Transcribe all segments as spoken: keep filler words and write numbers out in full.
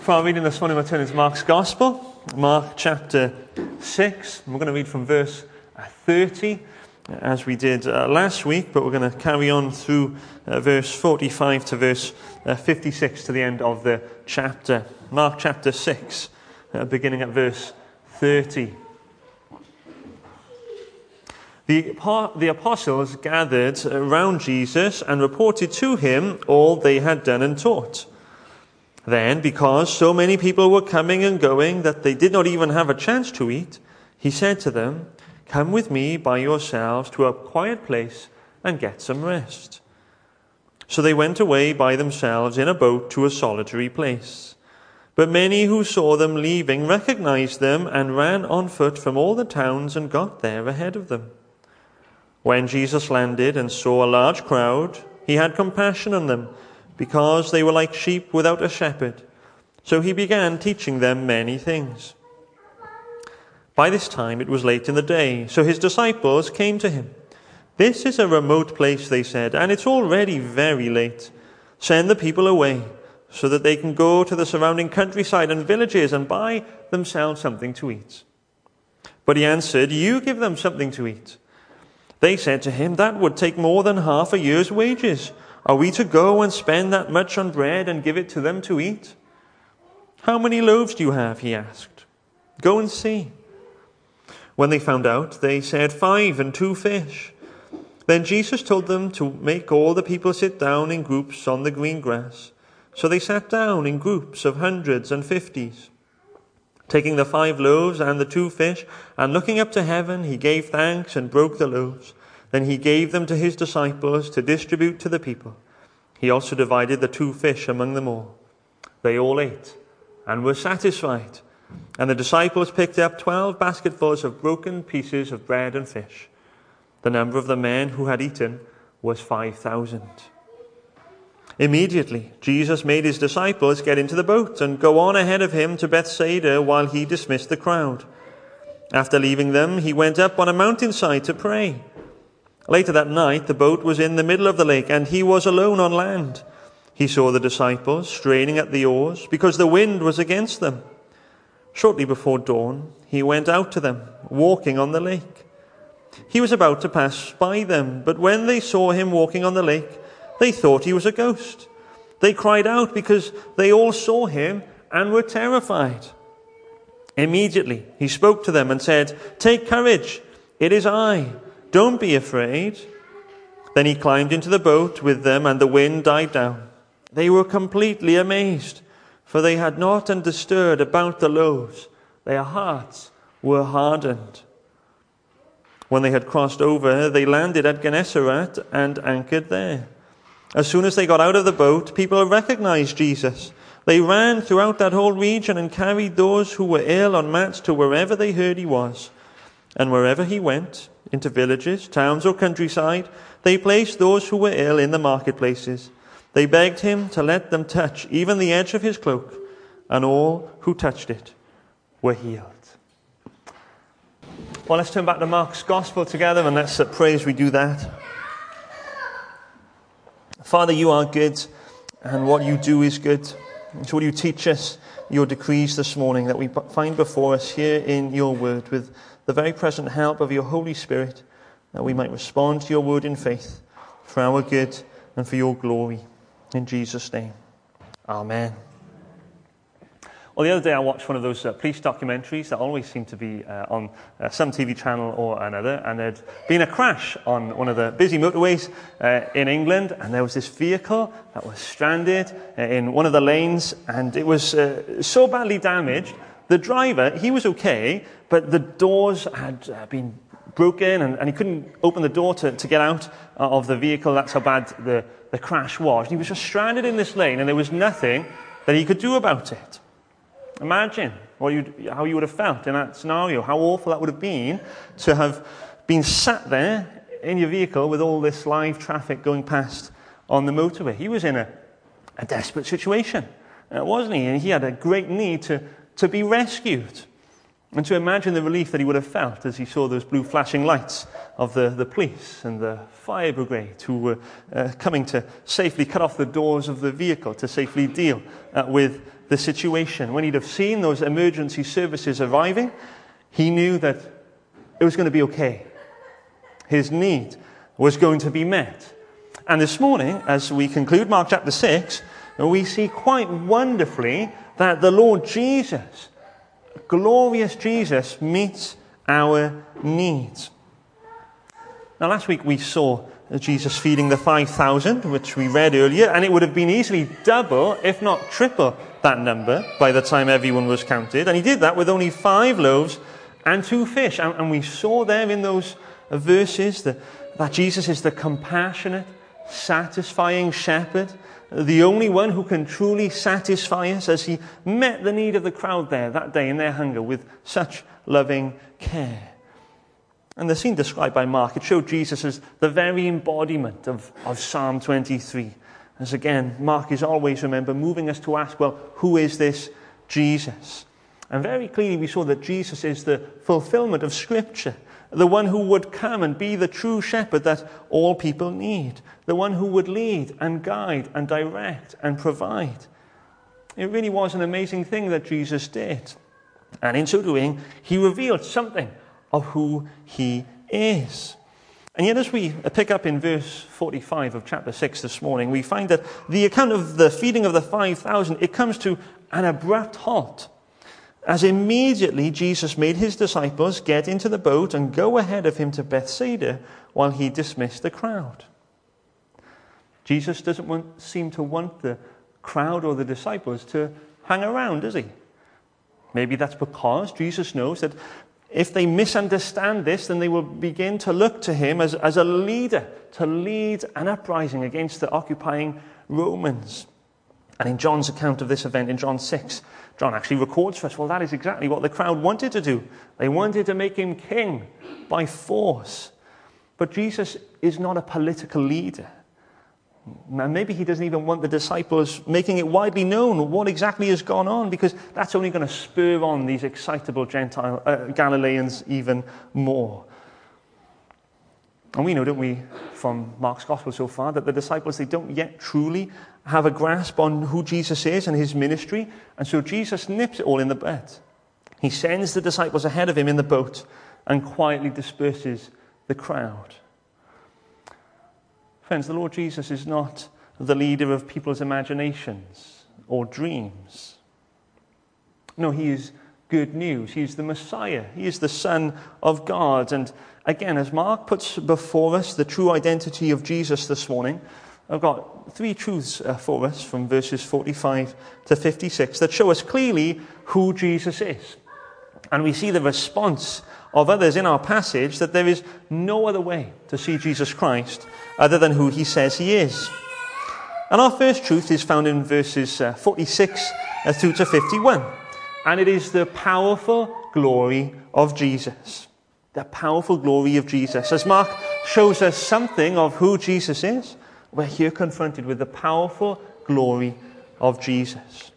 For our reading this morning, we're turning to Mark's Gospel, Mark chapter six. And we're going to read from verse thirty, as we did uh, last week, but we're going to carry on through uh, verse forty-five to verse uh, fifty-six to the end of the chapter. Mark chapter six, uh, beginning at verse thirty. The, the apostles gathered around Jesus and reported to him all they had done and taught. Then, because so many people were coming and going that they did not even have a chance to eat, he said to them, "Come with me by yourselves to a quiet place and get some rest." So they went away by themselves in a boat to a solitary place. But many who saw them leaving recognized them and ran on foot from all the towns and got there ahead of them. When Jesus landed and saw a large crowd, he had compassion on them, because they were like sheep without a shepherd. So he began teaching them many things. By this time it was late in the day, so his disciples came to him. "This is a remote place," they said, "and it's already very late. Send the people away, so that they can go to the surrounding countryside and villages and buy themselves something to eat." But he answered, "You give them something to eat." They said to him, "That would take more than half a year's wages. Are we to go and spend that much on bread and give it to them to eat?" "How many loaves do you have?" he asked. "Go and see." When they found out, they said, "Five and two fish." Then Jesus told them to make all the people sit down in groups on the green grass. So they sat down in groups of hundreds and fifties. Taking the five loaves and the two fish, and looking up to heaven, he gave thanks and broke the loaves. Then he gave them to his disciples to distribute to the people. He also divided the two fish among them all. They all ate and were satisfied. And the disciples picked up twelve basketfuls of broken pieces of bread and fish. The number of the men who had eaten was five thousand. Immediately, Jesus made his disciples get into the boat and go on ahead of him to Bethsaida while he dismissed the crowd. After leaving them, he went up on a mountainside to pray. Later that night, the boat was in the middle of the lake, and he was alone on land. He saw the disciples straining at the oars because the wind was against them. Shortly before dawn, he went out to them, walking on the lake. He was about to pass by them, but when they saw him walking on the lake, they thought he was a ghost. They cried out because they all saw him and were terrified. Immediately, he spoke to them and said, "Take courage, it is I. Don't be afraid." Then he climbed into the boat with them, and the wind died down. They were completely amazed, for they had not understood about the loaves. Their hearts were hardened. When they had crossed over, they landed at Gennesaret and anchored there. As soon as they got out of the boat, people recognized Jesus. They ran throughout that whole region and carried those who were ill on mats to wherever they heard he was. And wherever he went, into villages, towns, or countryside, they placed those who were ill in the marketplaces. They begged him to let them touch even the edge of his cloak, and all who touched it were healed. Well, let's turn back to Mark's Gospel together, and let's uh, pray as we do that. Father, you are good, and what you do is good. So will you teach us your decrees this morning that we find before us here in your word, with the very present help of your Holy Spirit, that we might respond to your word in faith for our good and for your glory. In Jesus' name, amen. Well, the other day I watched one of those uh, police documentaries that always seem to be uh, on uh, some T V channel or another, and there'd been a crash on one of the busy motorways uh, in England, and there was this vehicle that was stranded uh, in one of the lanes, and it was uh, so badly damaged. The driver, he was okay, but the doors had uh, been broken, and, and he couldn't open the door to, to get out of the vehicle. That's how bad the, the crash was. And he was just stranded in this lane, and there was nothing that he could do about it. Imagine what you'd, how you would have felt in that scenario, how awful that would have been to have been sat there in your vehicle with all this live traffic going past on the motorway. He was in a, a desperate situation, uh, wasn't he? And he had a great need to to be rescued. And to imagine the relief that he would have felt as he saw those blue flashing lights of the, the police and the fire brigade who were uh, coming to safely cut off the doors of the vehicle to safely deal uh, with the situation. When he'd have seen those emergency services arriving, he knew that it was going to be okay. His need was going to be met. And this morning, as we conclude Mark chapter six, we see quite wonderfully that the Lord Jesus, glorious Jesus, meets our needs. Now, last week we saw Jesus feeding the five thousand, which we read earlier, and it would have been easily double, if not triple, that number by the time everyone was counted. And he did that with only five loaves and two fish. And, and we saw there in those verses that, that Jesus is the compassionate, satisfying shepherd, the only one who can truly satisfy us, as he met the need of the crowd there that day in their hunger with such loving care. And the scene described by Mark, it showed Jesus as the very embodiment of, of Psalm twenty-three. As again, Mark is always, remember, moving us to ask, well, who is this Jesus? And very clearly we saw that Jesus is the fulfillment of Scripture, the one who would come and be the true shepherd that all people need, the one who would lead and guide and direct and provide. It really was an amazing thing that Jesus did. And in so doing, he revealed something of who he is. And yet as we pick up in verse forty-five of chapter six this morning, we find that the account of the feeding of the five thousand, it comes to an abrupt halt, as immediately Jesus made his disciples get into the boat and go ahead of him to Bethsaida while he dismissed the crowd. Jesus doesn't want, seem to want the crowd or the disciples to hang around, does he? Maybe that's because Jesus knows that if they misunderstand this, then they will begin to look to him as, as a leader to lead an uprising against the occupying Romans. And in John's account of this event in John six, John actually records for us, well, that is exactly what the crowd wanted to do. They wanted to make him king by force. But Jesus is not a political leader. And maybe he doesn't even want the disciples making it widely known what exactly has gone on, because that's only going to spur on these excitable Gentile uh, Galileans even more. And we know, don't we, from Mark's Gospel so far, that the disciples, they don't yet truly have a grasp on who Jesus is and his ministry. And so Jesus nips it all in the bud. He sends the disciples ahead of him in the boat and quietly disperses the crowd. Friends, the Lord Jesus is not the leader of people's imaginations or dreams. No, he is good news. He is the Messiah. He is the Son of God. And again, as Mark puts before us the true identity of Jesus this morning, I've got three truths for us from verses forty-five to fifty-six that show us clearly who Jesus is. And we see the response of others in our passage that there is no other way to see Jesus Christ other than who he says he is. And our first truth is found in verses uh, forty-six uh, through to fifty-one. And it is the powerful glory of Jesus. The powerful glory of Jesus. As Mark shows us something of who Jesus is, we're here confronted with the powerful glory of Jesus.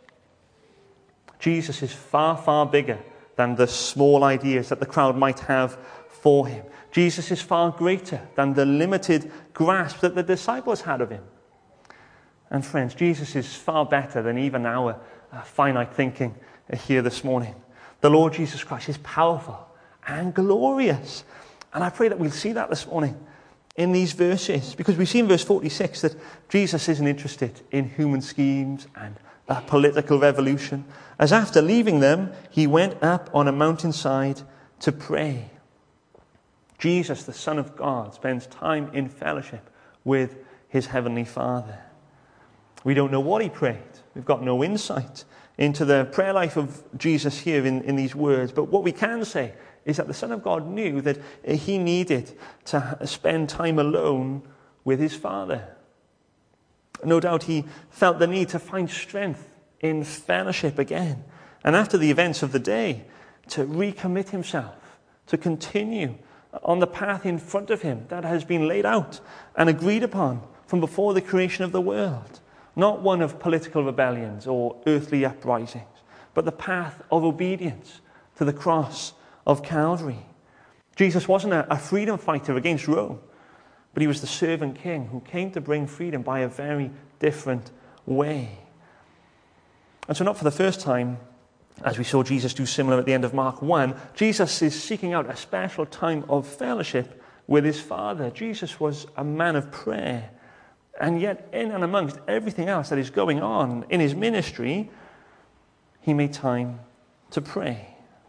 Jesus is far, far bigger than the small ideas that the crowd might have for him. Jesus is far greater than the limited grasp that the disciples had of him. And friends, Jesus is far better than even our uh, finite thinking here this morning. The Lord Jesus Christ is powerful and glorious. And I pray that we'll see that this morning in these verses, because we see in verse forty-six that Jesus isn't interested in human schemes and a political revolution, as after leaving them, he went up on a mountainside to pray. Jesus, the Son of God, spends time in fellowship with his heavenly Father. We don't know what he prayed. We've got no insight into the prayer life of Jesus here in, in these words. But what we can say is that the Son of God knew that he needed to spend time alone with his Father. No doubt he felt the need to find strength in fellowship again. And after the events of the day, to recommit himself, to continue on the path in front of him that has been laid out and agreed upon from before the creation of the world. Not one of political rebellions or earthly uprisings, but the path of obedience to the cross of Calvary. Jesus wasn't a, a freedom fighter against Rome, but he was the servant king who came to bring freedom by a very different way. And so not for the first time, as we saw Jesus do similar at the end of Mark one, Jesus is seeking out a special time of fellowship with his Father. Jesus was a man of prayer. And yet, in and amongst everything else that is going on in his ministry, he made time to pray.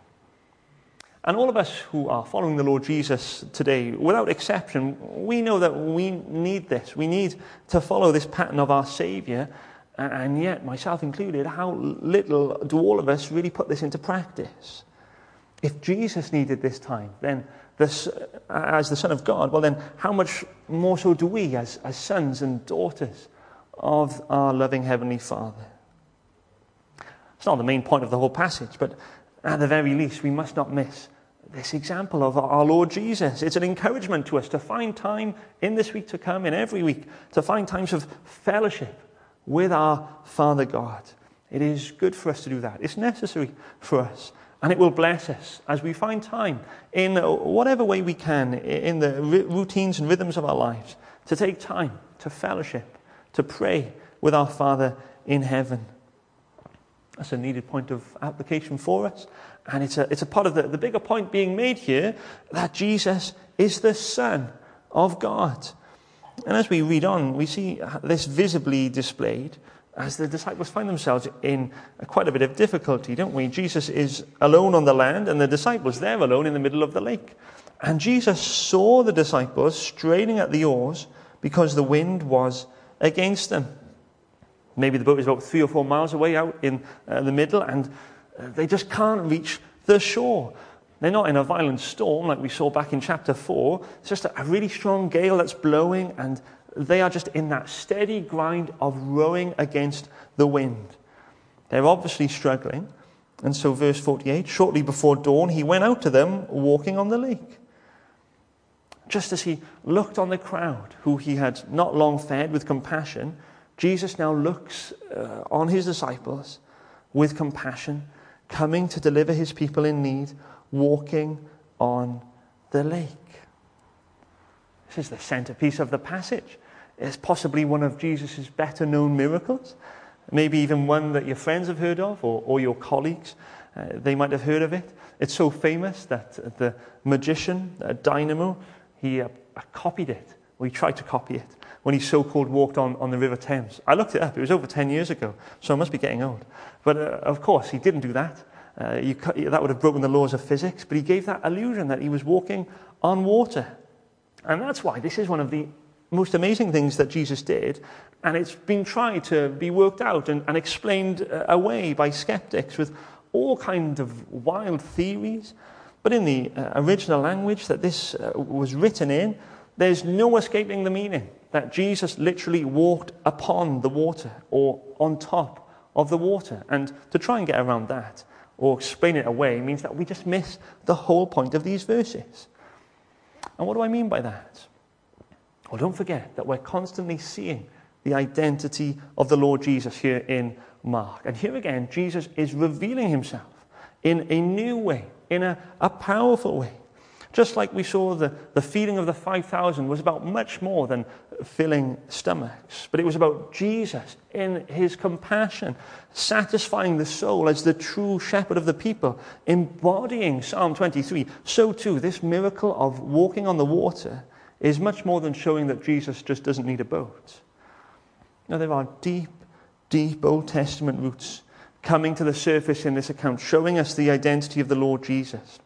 And all of us who are following the Lord Jesus today, without exception, we know that we need this. We need to follow this pattern of our Savior. And yet, myself included, how little do all of us really put this into practice? If Jesus needed this time, then this, as the Son of God, well then, how much more so do we as, as sons and daughters of our loving Heavenly Father? It's not the main point of the whole passage, but at the very least, we must not miss this example of our Lord Jesus. It's an encouragement to us to find time in this week to come, in every week, to find times of fellowship with our Father God. It is good for us to do that. It's necessary for us. And it will bless us as we find time in whatever way we can, in the routines and rhythms of our lives, to take time to fellowship, to pray with our Father in heaven. That's a needed point of application for us. And it's a, it's a part of the, the bigger point being made here, that Jesus is the Son of God. And as we read on, we see this visibly displayed as the disciples find themselves in quite a bit of difficulty, don't we? Jesus is alone on the land, and the disciples, they're alone in the middle of the lake. And Jesus saw the disciples straining at the oars because the wind was against them. Maybe the boat is about three or four miles away out in uh, the middle, and uh, they just can't reach the shore. They're not in a violent storm like we saw back in chapter four. It's just a really strong gale that's blowing, and they are just in that steady grind of rowing against the wind. They're obviously struggling. And so verse forty-eight, shortly before dawn, he went out to them walking on the lake. Just as he looked on the crowd, who he had not long fed with compassion, Jesus now looks uh, on his disciples with compassion, coming to deliver his people in need, walking on the lake. This is the centerpiece of the passage. It's possibly one of Jesus' better known miracles, maybe even one that your friends have heard of, or, or your colleagues. Uh, they might have heard of it. It's so famous that the magician, uh, Dynamo, he uh, copied it, or he tried to copy it, when he so-called walked on, on the River Thames. I looked it up. It was over ten years ago, so I must be getting old. But uh, of course, he didn't do that. Uh, you, that would have broken the laws of physics, but he gave that illusion that he was walking on water. And that's why this is one of the most amazing things that Jesus did, and it's been tried to be worked out and, and explained uh, away by skeptics with all kinds of wild theories. But in the uh, original language that this uh, was written in, there's no escaping the meaning that Jesus literally walked upon the water or on top of the water. And to try and get around that or explain it away means that we just miss the whole point of these verses. And what do I mean by that? Well, don't forget that we're constantly seeing the identity of the Lord Jesus here in Mark. And here again, Jesus is revealing himself in a new way, in a, a powerful way. Just like we saw the, the feeding of the five thousand was about much more than filling stomachs. But it was about Jesus in his compassion, satisfying the soul as the true shepherd of the people, embodying Psalm twenty-three. So too, this miracle of walking on the water is much more than showing that Jesus just doesn't need a boat. Now, there are deep, deep Old Testament roots coming to the surface in this account, showing us the identity of the Lord Jesus.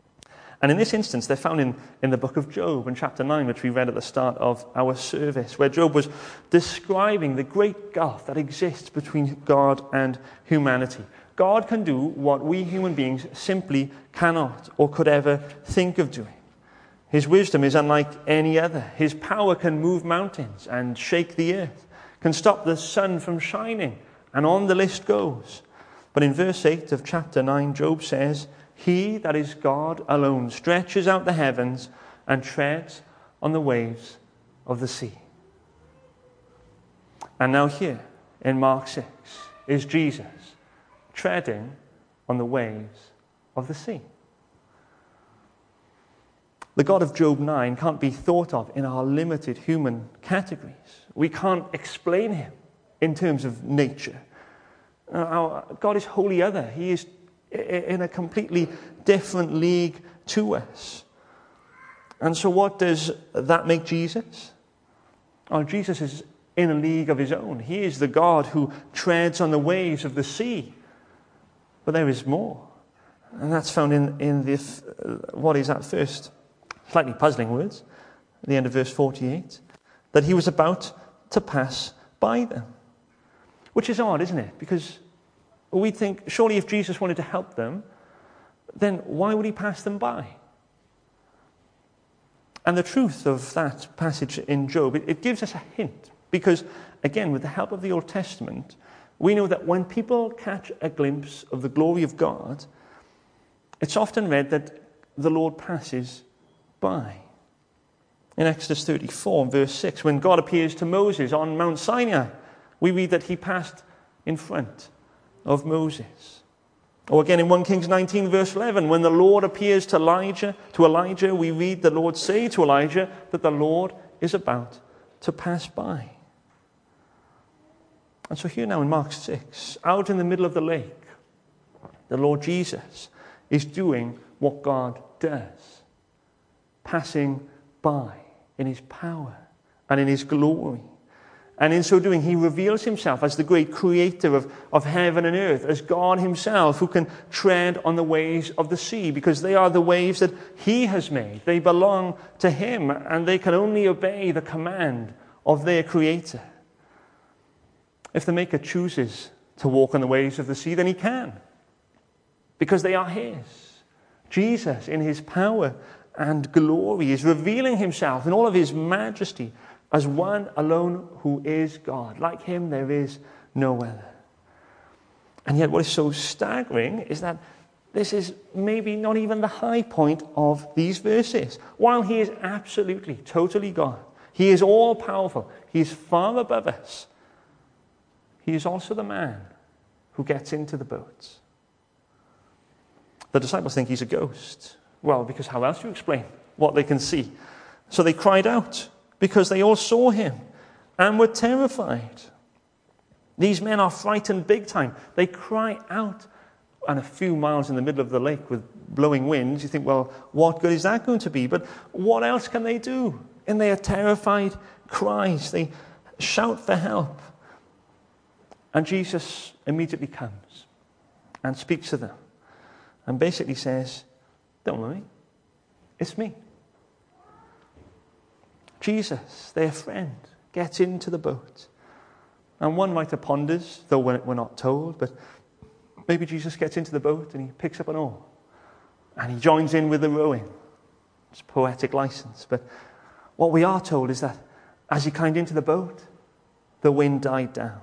And in this instance, they're found in, in the book of Job in chapter nine, which we read at the start of our service, where Job was describing the great gulf that exists between God and humanity. God can do what we human beings simply cannot or could ever think of doing. His wisdom is unlike any other. His power can move mountains and shake the earth, can stop the sun from shining, and on the list goes. But in verse eight of chapter nine, Job says, "He that is God alone stretches out the heavens and treads on the waves of the sea." And now here in Mark six is Jesus treading on the waves of the sea. The God of Job nine can't be thought of in our limited human categories. We can't explain him in terms of nature. Our God is wholly other. He is in a completely different league to us. And so what does that make Jesus? Oh, Jesus is in a league of his own. He is the God who treads on the waves of the sea. But there is more. And that's found in, in the, what is at first slightly puzzling words, at the end of verse forty-eight, that he was about to pass by them. Which is odd, isn't it? Because we think, surely if Jesus wanted to help them, then why would he pass them by? And the truth of that passage in Job, it, it gives us a hint. Because, again, with the help of the Old Testament, we know that when people catch a glimpse of the glory of God, it's often read that the Lord passes by. In Exodus thirty-four, verse six, when God appears to Moses on Mount Sinai, we read that he passed in front of Moses. Or again in First Kings nineteen, verse eleven, when the Lord appears to Elijah, to Elijah, we read the Lord say to Elijah that the Lord is about to pass by. And so here now in Mark six, out in the middle of the lake, the Lord Jesus is doing what God does, passing by in his power and in his glory. And in so doing, he reveals himself as the great creator of, of heaven and earth, as God himself who can tread on the waves of the sea, because they are the waves that he has made. They belong to him, and they can only obey the command of their creator. If the Maker chooses to walk on the waves of the sea, then he can, because they are his. Jesus, in his power and glory, is revealing himself in all of his majesty as one alone who is God. Like him, there is no other. And yet what is so staggering is that this is maybe not even the high point of these verses. While he is absolutely, totally God, he is all-powerful, he is far above us, he is also the man who gets into the boat. The disciples think he's a ghost. Well, because how else do you explain what they can see? So they cried out, because they all saw him and were terrified. These men are frightened big time. They cry out, and a few miles in the middle of the lake with blowing winds, you think, well, what good is that going to be? But what else can they do? In their terrified cries, they shout for help. And Jesus immediately comes and speaks to them and basically says, don't worry, it's me. Jesus, their friend, gets into the boat. And one writer ponders, though we're not told, but maybe Jesus gets into the boat and he picks up an oar and he joins in with the rowing. It's poetic license. But what we are told is that as he climbed into the boat, the wind died down.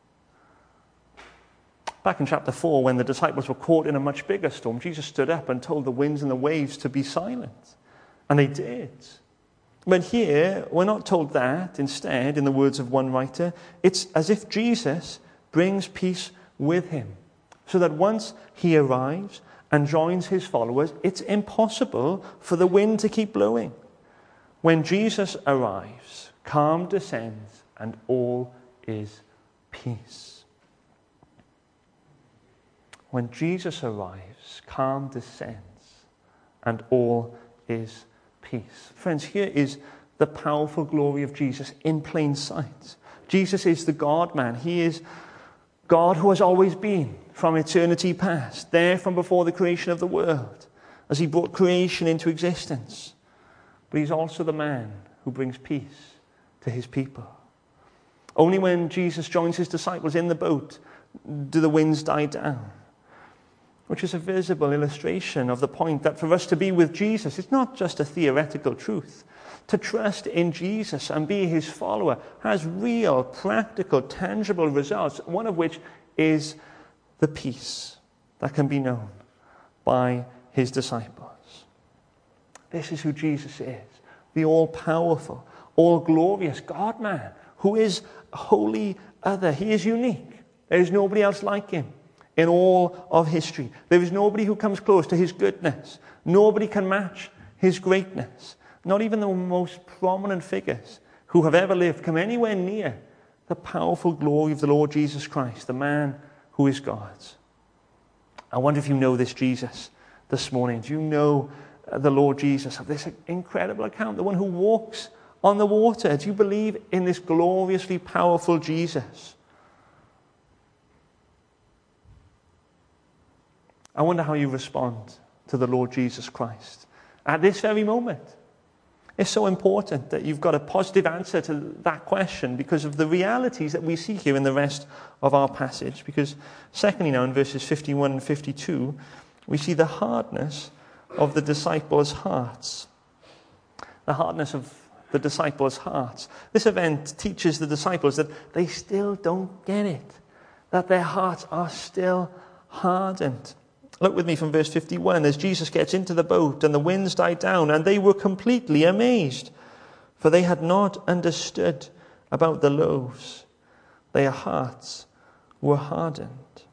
Back in chapter four, when the disciples were caught in a much bigger storm, Jesus stood up and told the winds and the waves to be silent. And they did. But here, we're not told that. Instead, in the words of one writer, it's as if Jesus brings peace with him, so that once he arrives and joins his followers, it's impossible for the wind to keep blowing. When Jesus arrives, calm descends and all is peace. When Jesus arrives, calm descends and all is peace. Friends, here is the powerful glory of Jesus in plain sight. Jesus is the God-man. He is God who has always been from eternity past, there from before the creation of the world, as he brought creation into existence. But he's also the man who brings peace to his people. Only when Jesus joins his disciples in the boat do the winds die down, which is a visible illustration of the point that for us to be with Jesus, it's not just a theoretical truth. To trust in Jesus and be his follower has real, practical, tangible results, one of which is the peace that can be known by his disciples. This is who Jesus is, the all-powerful, all-glorious God-man, who is wholly other. He is unique. There is nobody else like him in all of history. There is nobody who comes close to his goodness. Nobody can match his greatness. Not even the most prominent figures who have ever lived come anywhere near the powerful glory of the Lord Jesus Christ, the man who who is God. I wonder if you know this Jesus this morning. Do you know the Lord Jesus of this incredible account, the one who walks on the water? Do you believe in this gloriously powerful Jesus? I wonder how you respond to the Lord Jesus Christ at this very moment. It's so important that you've got a positive answer to that question because of the realities that we see here in the rest of our passage. Because secondly now in verses fifty-one and fifty-two, we see the hardness of the disciples' hearts. The hardness of the disciples' hearts. This event teaches the disciples that they still don't get it, that their hearts are still hardened. Look with me from verse fifty-one. As Jesus gets into the boat and the winds died down, and they were completely amazed, for they had not understood about the loaves. Their hearts were hardened.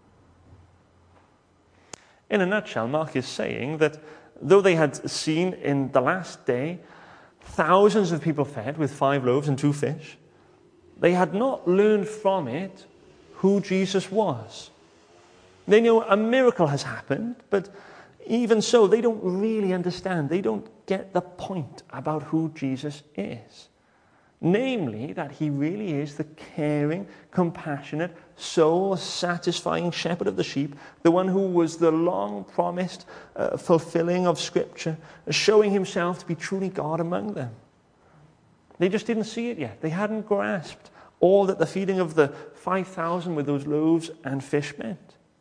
In a nutshell, Mark is saying that though they had seen in the last day thousands of people fed with five loaves and two fish, they had not learned from it who Jesus was. They know a miracle has happened, but even so, they don't really understand. They don't get the point about who Jesus is. Namely, that he really is the caring, compassionate, soul-satisfying shepherd of the sheep, the one who was the long-promised uh, fulfilling of Scripture, showing himself to be truly God among them. They just didn't see it yet. They hadn't grasped all that the feeding of the five thousand with those loaves and fish meant.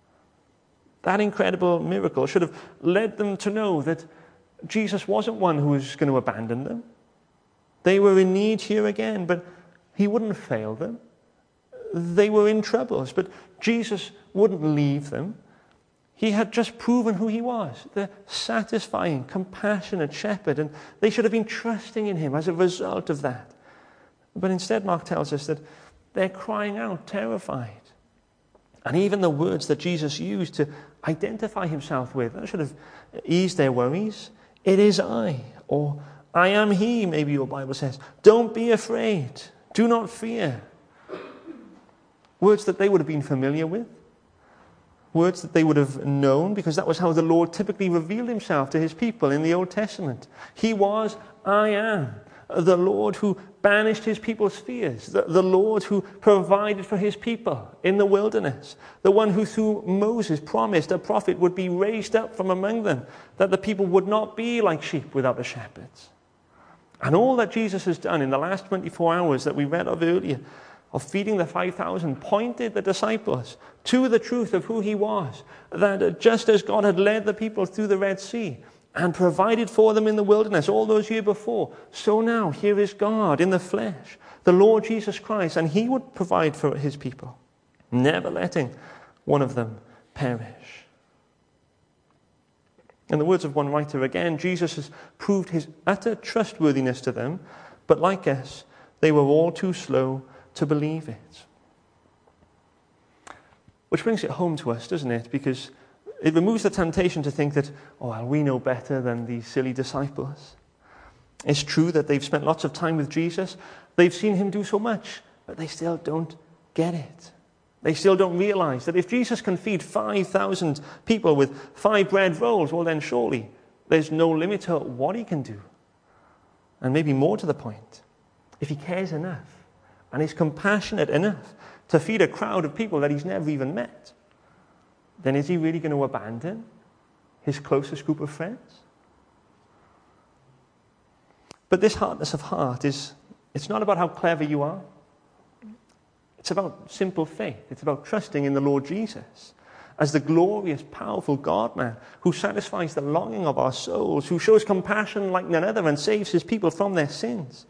That incredible miracle should have led them to know that Jesus wasn't one who was going to abandon them. They were in need here again, but he wouldn't fail them. They were in troubles, but Jesus wouldn't leave them. He had just proven who he was, the satisfying, compassionate shepherd, and they should have been trusting in him as a result of that. But instead, Mark tells us that they're crying out, terrified. And even the words that Jesus used to identify himself with, that should have eased their worries. It is I, or I am he, maybe your Bible says. Don't be afraid. Do not fear. Words that they would have been familiar with. Words that they would have known, because that was how the Lord typically revealed himself to his people in the Old Testament. He was, I am. The Lord who banished his people's fears. The, the Lord who provided for his people in the wilderness. The one who through Moses promised a prophet would be raised up from among them, that the people would not be like sheep without a shepherd. And all that Jesus has done in the last twenty-four hours that we read of earlier, of feeding the five thousand, pointed the disciples to the truth of who he was. That just as God had led the people through the Red Sea and provided for them in the wilderness all those years before, so now here is God in the flesh, the Lord Jesus Christ, and he would provide for his people, never letting one of them perish. In the words of one writer again, Jesus has proved his utter trustworthiness to them, but like us, they were all too slow to believe it. Which brings it home to us, doesn't it? Because it removes the temptation to think that, oh, well, we know better than these silly disciples. It's true that they've spent lots of time with Jesus. They've seen him do so much, but they still don't get it. They still don't realize that if Jesus can feed five thousand people with five bread rolls, well then surely there's no limit to what he can do. And maybe more to the point, if he cares enough and is compassionate enough to feed a crowd of people that he's never even met, then is he really going to abandon his closest group of friends? But this hardness of heart is, it's not about how clever you are. It's about simple faith. It's about trusting in the Lord Jesus as the glorious, powerful God-man who satisfies the longing of our souls, who shows compassion like none other and saves his people from their sins.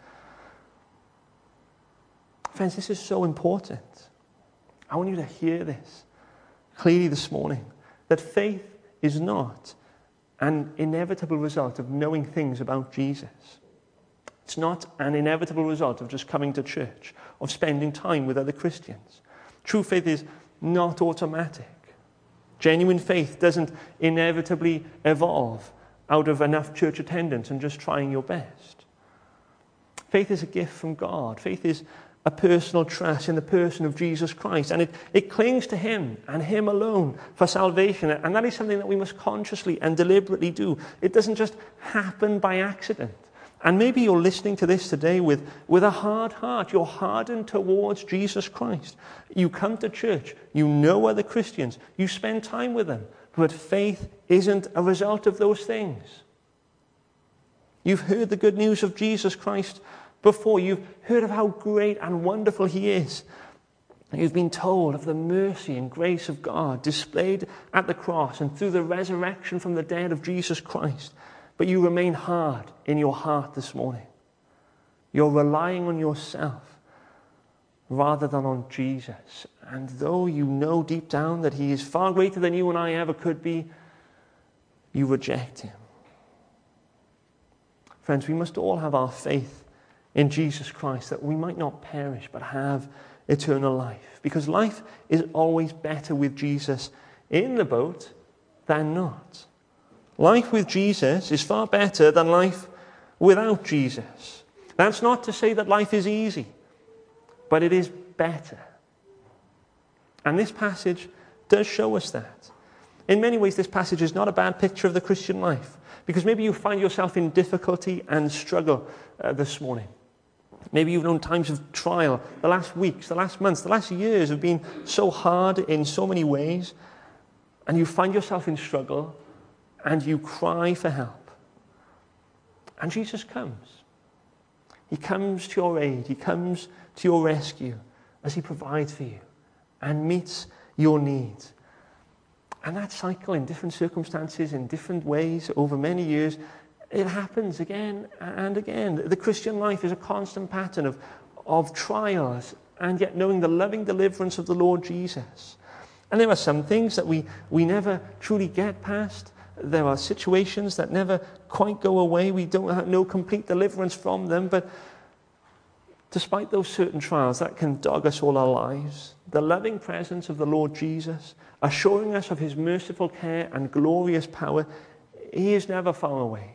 Friends, this is so important. I want you to hear this clearly this morning, that faith is not an inevitable result of knowing things about Jesus. It's not an inevitable result of just coming to church, of spending time with other Christians. True faith is not automatic. Genuine faith doesn't inevitably evolve out of enough church attendance and just trying your best. Faith is a gift from God. Faith is a personal trust in the person of Jesus Christ. And it, it clings to him and him alone for salvation. And that is something that we must consciously and deliberately do. It doesn't just happen by accident. And maybe you're listening to this today with, with a hard heart. You're hardened towards Jesus Christ. You come to church. You know other Christians. You spend time with them. But faith isn't a result of those things. You've heard the good news of Jesus Christ before. You've heard of how great and wonderful he is. You've been told of the mercy and grace of God displayed at the cross and through the resurrection from the dead of Jesus Christ. But you remain hard in your heart this morning. You're relying on yourself rather than on Jesus. And though you know deep down that he is far greater than you and I ever could be, you reject him. Friends, we must all have our faith in Jesus Christ that we might not perish but have eternal life. Because life is always better with Jesus in the boat than not. Life with Jesus is far better than life without Jesus. That's not to say that life is easy, but it is better. And this passage does show us that. In many ways, this passage is not a bad picture of the Christian life, because maybe you find yourself in difficulty and struggle uh, this morning. Maybe you've known times of trial. The last weeks, the last months, the last years have been so hard in so many ways, and you find yourself in struggle, and you cry for help. And Jesus comes. He comes to your aid. He comes to your rescue as he provides for you and meets your needs. And that cycle in different circumstances, in different ways, over many years, it happens again and again. The Christian life is a constant pattern of, of trials, and yet knowing the loving deliverance of the Lord Jesus. And there are some things that we, we never truly get past. There are situations that never quite go away. We don't have no complete deliverance from them. But despite those certain trials that can dog us all our lives, the loving presence of the Lord Jesus, assuring us of his merciful care and glorious power, he is never far away.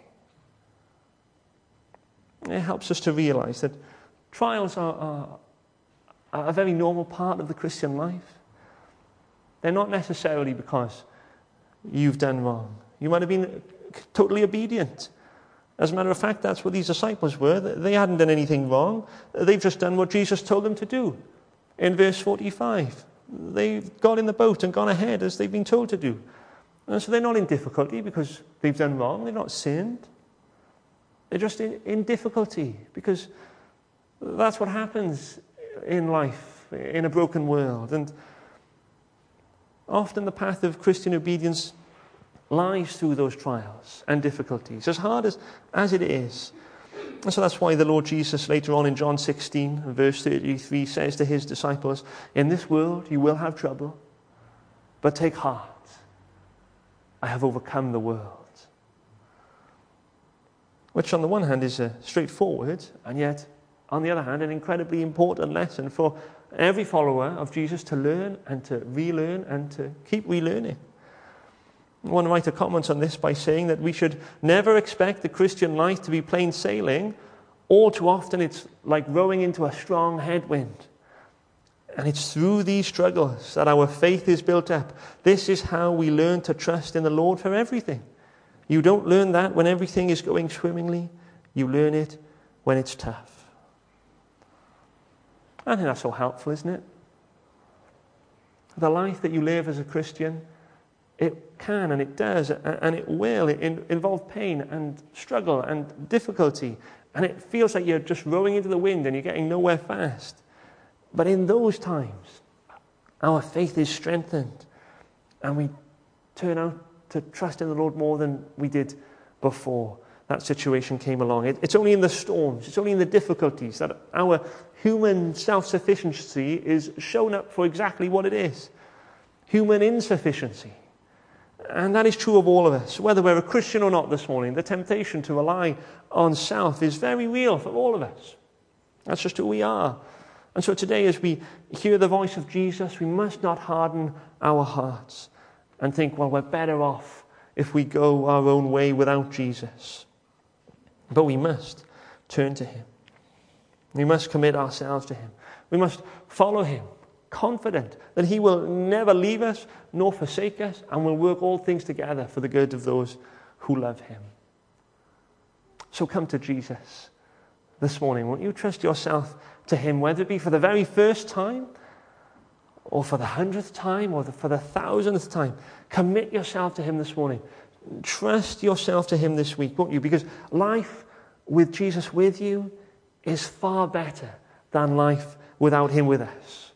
It helps us to realize that trials are, are, are a very normal part of the Christian life. They're not necessarily because you've done wrong. You might have been totally obedient. As a matter of fact, that's what these disciples were. They hadn't done anything wrong. They've just done what Jesus told them to do. In verse forty-five, they've got in the boat and gone ahead as they've been told to do. And so they're not in difficulty because they've done wrong. They've not sinned. They're just in, in difficulty because that's what happens in life, in a broken world. And often the path of Christian obedience lies through those trials and difficulties, as hard as, as it is. And so that's why the Lord Jesus later on in John sixteen, verse thirty-three, says to his disciples, in this world you will have trouble, but take heart. I have overcome the world. Which on the one hand is a straightforward, and yet on the other hand an incredibly important lesson for every follower of Jesus to learn and to relearn and to keep relearning. One writer comments on this by saying that we should never expect the Christian life to be plain sailing. All too often it's like rowing into a strong headwind. And it's through these struggles that our faith is built up. This is how we learn to trust in the Lord for everything. You don't learn that when everything is going swimmingly. You learn it when it's tough. I think that's so helpful, isn't it? The life that you live as a Christian, it can and it does and it will involve pain and struggle and difficulty. And it feels like you're just rowing into the wind and you're getting nowhere fast. But in those times, our faith is strengthened and we turn out to trust in the Lord more than we did before that situation came along. It, it's only in the storms, it's only in the difficulties that our human self-sufficiency is shown up for exactly what it is. Human insufficiency. And that is true of all of us, whether we're a Christian or not this morning. The temptation to rely on self is very real for all of us. That's just who we are. And so today, as we hear the voice of Jesus, we must not harden our hearts and think, well, we're better off if we go our own way without Jesus. But we must turn to him. We must commit ourselves to him. We must follow him, confident that he will never leave us nor forsake us and will work all things together for the good of those who love him. So come to Jesus this morning. Won't you trust yourself to him, whether it be for the very first time or for the hundredth time or for the thousandth time? Commit yourself to him this morning. Trust yourself to him this week, won't you? Because life with Jesus with you is far better than life without him with us.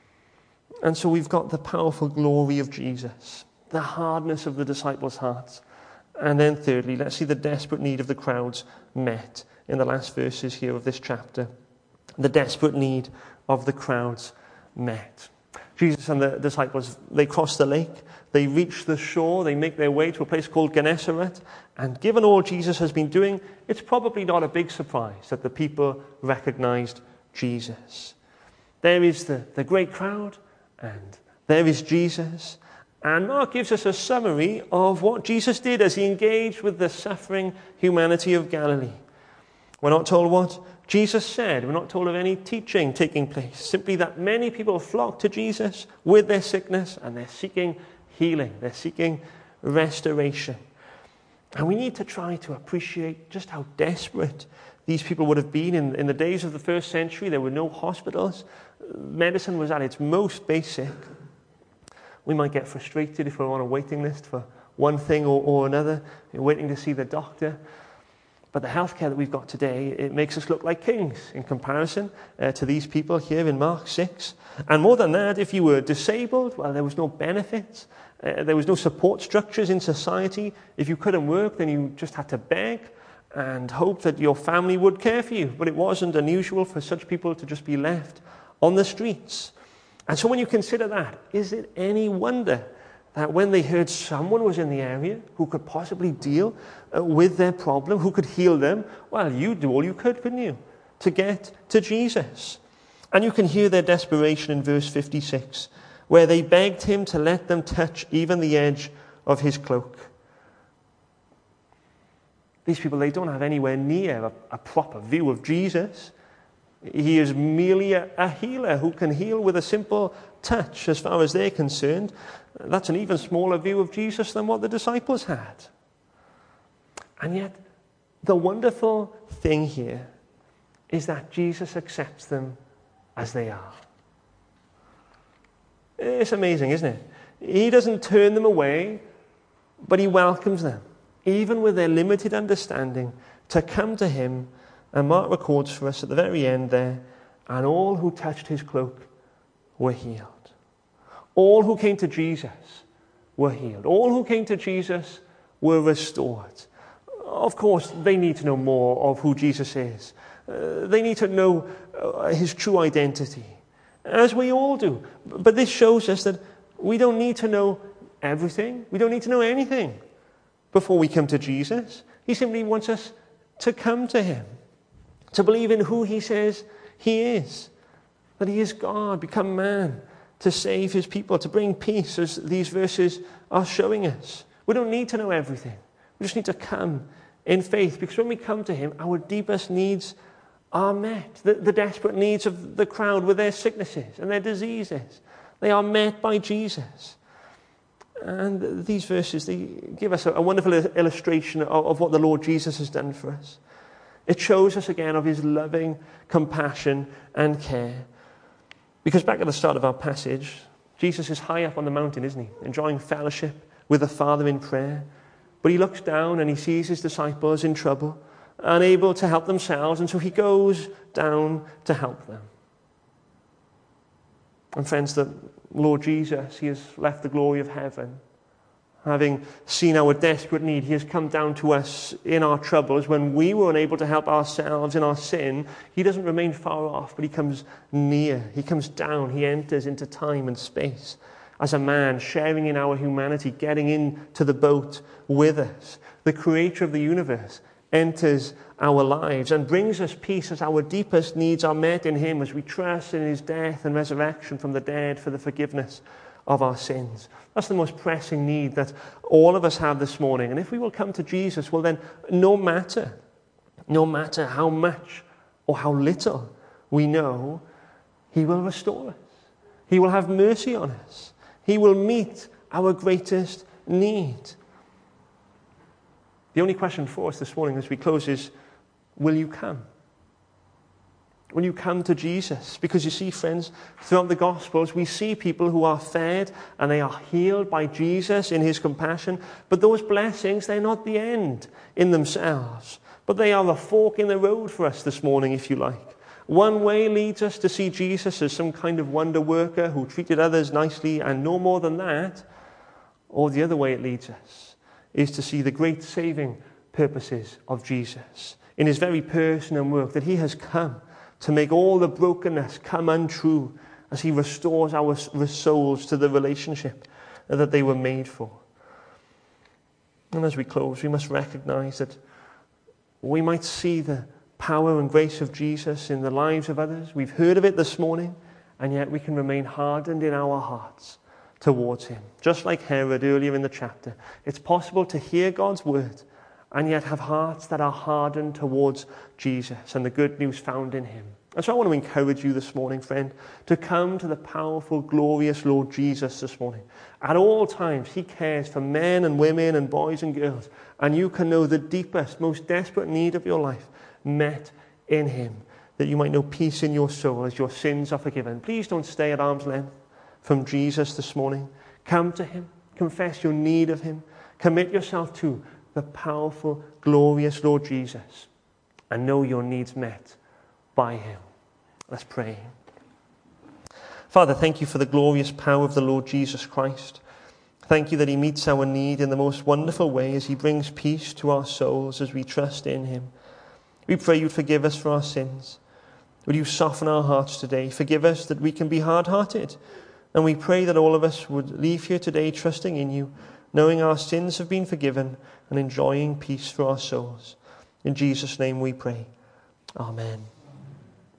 And so we've got the powerful glory of Jesus, the hardness of the disciples' hearts. And then thirdly, let's see the desperate need of the crowds met in the last verses here of this chapter. The desperate need of the crowds met. Jesus and the disciples, they cross the lake, they reach the shore, they make their way to a place called Gennesaret, and given all Jesus has been doing, it's probably not a big surprise that the people recognized Jesus. There is the, the great crowd, and there is Jesus, and Mark gives us a summary of what Jesus did as he engaged with the suffering humanity of Galilee. We're not told what Jesus said. We're not told of any teaching taking place. Simply that many people flock to Jesus with their sickness and they're seeking healing. They're seeking restoration. And we need to try to appreciate just how desperate these people would have been. In, in the days of the first century, there were no hospitals. Medicine was at its most basic. We might get frustrated if we're on a waiting list for one thing or, or another, we're waiting to see the doctor. But the healthcare that we've got today, it makes us look like kings in comparison uh, to these people here in Mark six. And more than that, if you were disabled, well, there was no benefits. Uh, there was no support structures in society. If you couldn't work, then you just had to beg and hope that your family would care for you. But it wasn't unusual for such people to just be left on the streets. And so when you consider that, is it any wonder that when they heard someone was in the area who could possibly deal uh, with their problem, who could heal them, well, you do all you could, couldn't you, to get to Jesus? And you can hear their desperation in verse fifty-six, where they begged him to let them touch even the edge of his cloak. These people, they don't have anywhere near a, a proper view of Jesus. He is merely a, a healer who can heal with a simple touch as far as they're concerned. That's an even smaller view of Jesus than what the disciples had. And yet, the wonderful thing here is that Jesus accepts them as they are. It's amazing, isn't it? He doesn't turn them away, but he welcomes them, even with their limited understanding, to come to him. And Mark records for us at the very end there, and all who touched his cloak were healed. All who came to Jesus were healed. All who came to Jesus were restored. Of course, they need to know more of who Jesus is. Uh, they need to know uh, his true identity, as we all do. But this shows us that we don't need to know everything. We don't need to know anything before we come to Jesus. He simply wants us to come to him, to believe in who he says he is, that he is God, become man, to save his people, to bring peace, as these verses are showing us. We don't need to know everything. We just need to come in faith, because when we come to him, our deepest needs are met. The, the desperate needs of the crowd with their sicknesses and their diseases, they are met by Jesus. And these verses, they give us a, a wonderful illustration of, of what the Lord Jesus has done for us. It shows us again of his loving compassion and care. Because back at the start of our passage, Jesus is high up on the mountain, isn't he? Enjoying fellowship with the Father in prayer. But he looks down and he sees his disciples in trouble, unable to help themselves, and so he goes down to help them. And friends, the Lord Jesus, he has left the glory of heaven. Having seen our desperate need, he has come down to us in our troubles. When we were unable to help ourselves in our sin, he doesn't remain far off, but he comes near. He comes down. He enters into time and space as a man, sharing in our humanity, getting into the boat with us. The creator of the universe enters our lives and brings us peace as our deepest needs are met in him, as we trust in his death and resurrection from the dead for the forgiveness of our sins. That's the most pressing need that all of us have this morning. And if we will come to Jesus, well then, no matter, no matter how much or how little we know, He will restore us. He will have mercy on us. He will meet our greatest need. The only question for us this morning as we close is, will you come? Will you come to Jesus? Because you see, friends, throughout the Gospels, we see people who are fed and they are healed by Jesus in his compassion. But those blessings, they're not the end in themselves. But they are a fork in the road for us this morning, if you like. One way leads us to see Jesus as some kind of wonder worker who treated others nicely and no more than that. Or the other way it leads us is to see the great saving purposes of Jesus in his very person and work, that he has come to make all the brokenness come untrue as he restores our souls to the relationship that they were made for. And as we close, we must recognize that we might see the power and grace of Jesus in the lives of others. We've heard of it this morning, and yet we can remain hardened in our hearts towards him. Just like Herod earlier in the chapter, it's possible to hear God's word and yet have hearts that are hardened towards Jesus and the good news found in him. And so I want to encourage you this morning, friend, to come to the powerful, glorious Lord Jesus this morning. At all times, he cares for men and women and boys and girls, and you can know the deepest, most desperate need of your life met in him, that you might know peace in your soul as your sins are forgiven. Please don't stay at arm's length from Jesus this morning. Come to him, confess your need of him, commit yourself to the powerful, glorious Lord Jesus, and know your needs met by him. Let's pray. Father, thank you for the glorious power of the Lord Jesus Christ. Thank you that he meets our need in the most wonderful way as he brings peace to our souls as we trust in him. We pray you'd forgive us for our sins. Would you soften our hearts today? Forgive us that we can be hard-hearted. And we pray that all of us would leave here today trusting in you, knowing our sins have been forgiven and enjoying peace for our souls. In Jesus' name we pray. Amen.